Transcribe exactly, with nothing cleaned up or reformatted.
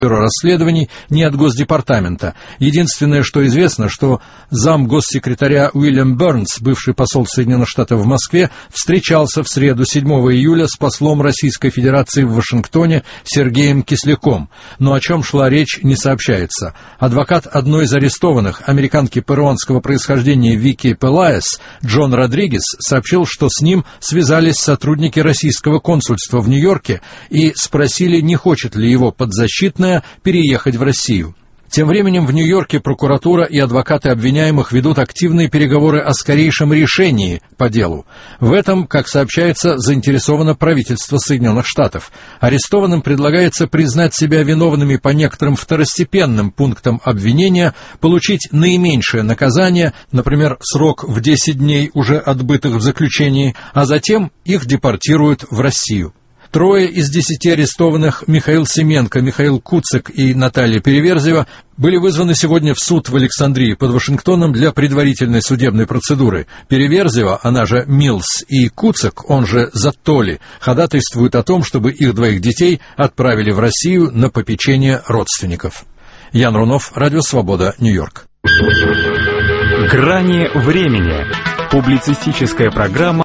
бюро расследований, ни от Госдепартамента. Единственное, что известно, что зам госсекретаря Уильям Бернс, бывший посол Соединенных Штатов в Москве, встречался в среду седьмого июля с послом Российской Федерации в Вашингтоне Сергеем Кисляком. Но о чем шла речь, не сообщается. Адвокат одной из арестованных, американки перуанского происхождения Вики Пелаес, Джон Родригес, сообщил, что с ним связались сотрудники российского консульства в Нью-Йорке и спросили, не хочет ли его подзащитная переехать в Россию. Тем временем в Нью-Йорке прокуратура и адвокаты обвиняемых ведут активные переговоры о скорейшем решении по делу. В этом, как сообщается, заинтересовано правительство Соединенных Штатов. Арестованным предлагается признать себя виновными по некоторым второстепенным пунктам обвинения, получить наименьшее наказание, например, срок в десять дней уже отбытых в заключении, а затем их депортируют в Россию. Трое из десяти арестованных, Михаил Семенко, Михаил Куцик и Наталья Переверзева, были вызваны сегодня в суд в Александрии под Вашингтоном для предварительной судебной процедуры. Переверзева, она же Милс, и Куцик, он же Заттоли, ходатайствуют о том, чтобы их двоих детей отправили в Россию на попечение родственников. Ян Рунов, Радио Свобода, Нью-Йорк. Грани времени. Публицистическая программа